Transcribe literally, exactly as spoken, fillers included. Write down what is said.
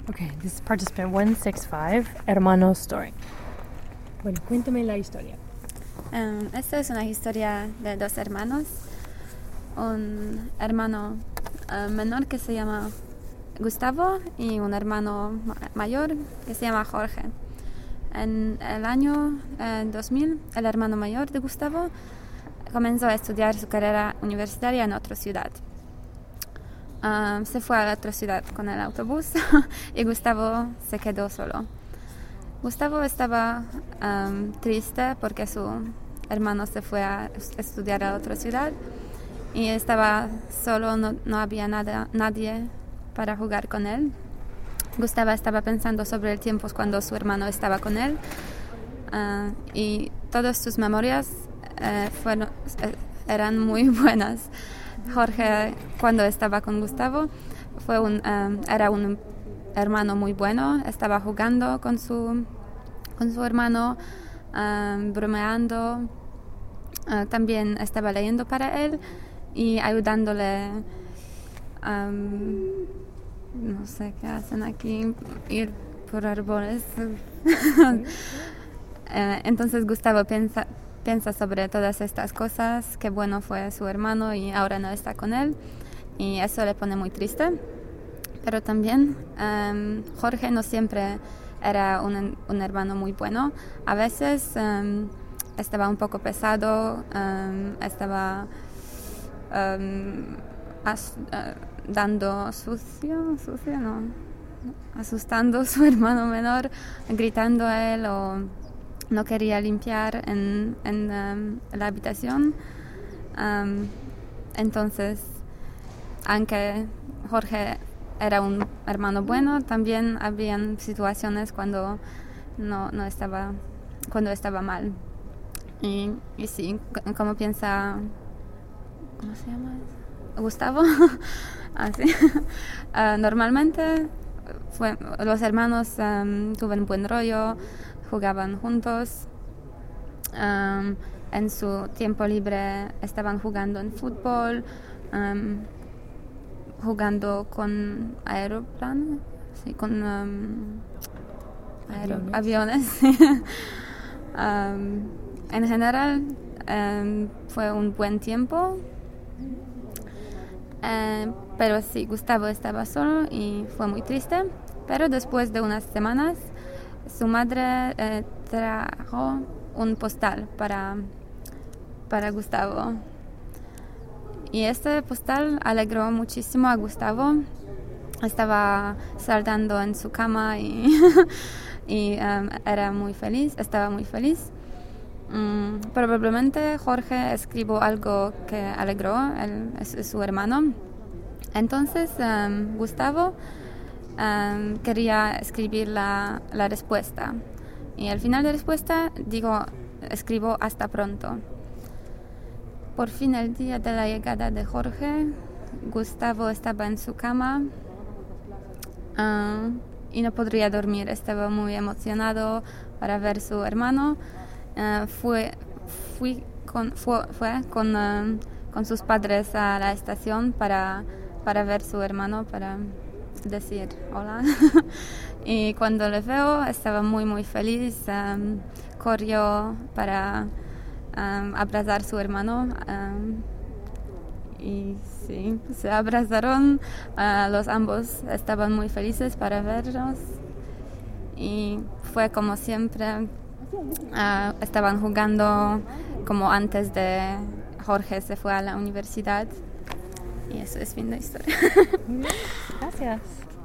Okay, this is participant one six five, Hermano Story. Bueno, cuéntame la historia. Um, esta es una historia de dos hermanos. Un hermano uh, menor que se llama Gustavo y un hermano ma- mayor que se llama Jorge. En el año eh, dos mil, el hermano mayor de Gustavo comenzó a estudiar su carrera universitaria en otra ciudad. Um, se fue a la otra ciudad con el autobús y Gustavo se quedó solo. Gustavo estaba um, triste porque su hermano se fue a estudiar a otra ciudad y estaba solo, no, no había nada, nadie para jugar con él. Gustavo estaba pensando sobre el tiempo cuando su hermano estaba con él uh, y todas sus memorias uh, fueron, uh, eran muy buenas. Jorge, cuando estaba con Gustavo, fue un, um, era un hermano muy bueno, estaba jugando con su, con su hermano, um, bromeando, uh, también estaba leyendo para él y ayudándole. Um, no sé qué hacen aquí, ir por árboles. uh, entonces Gustavo piensa, piensa sobre todas estas cosas, qué bueno fue su hermano y ahora no está con él, y eso le pone muy triste. Pero también um, Jorge no siempre era un, un hermano muy bueno. A veces um, estaba un poco pesado, um, estaba um, as, uh, dando sucio, sucio, no, asustando a su hermano menor, gritando a él o no quería limpiar en, en um, la habitación. Um, entonces, aunque Jorge era un hermano bueno, también habían situaciones cuando no, no estaba, cuando estaba mal. Y, y sí, como piensa, ¿cómo se llama? Gustavo. Así. uh, normalmente fue, los hermanos um, tuvieron buen rollo, jugaban juntos. Um, en su tiempo libre estaban jugando en fútbol, um, jugando con aeroplanos, sí, con um, aero, aviones. um, en general um, fue un buen tiempo. Uh, pero sí, Gustavo estaba solo y fue muy triste. Pero después de unas semanas, su madre eh, trajo un postal para, para Gustavo. Y este postal alegró muchísimo a Gustavo. Estaba saltando en su cama y, y um, era muy feliz, estaba muy feliz. Um, probablemente Jorge escribió algo que alegró a su hermano. Entonces um, Gustavo um, quería escribir la, la respuesta. Y al final de la respuesta dijo, escribo hasta pronto. Por fin, el día de la llegada de Jorge, Gustavo estaba en su cama uh, y no podría dormir. Estaba muy emocionado para ver a su hermano. Uh, fue, fui con, fue, fue con, uh, con sus padres a la estación para, para ver a su hermano, para decir hola. Y cuando le veo, estaba muy, muy feliz. Um, corrió para um, abrazar a su hermano. Um, y sí, se abrazaron. Uh, los ambos estaban muy felices para vernos. Y fue como siempre. Uh, estaban jugando como antes de Jorge se fue a la universidad. Y eso es fin de historia. Gracias.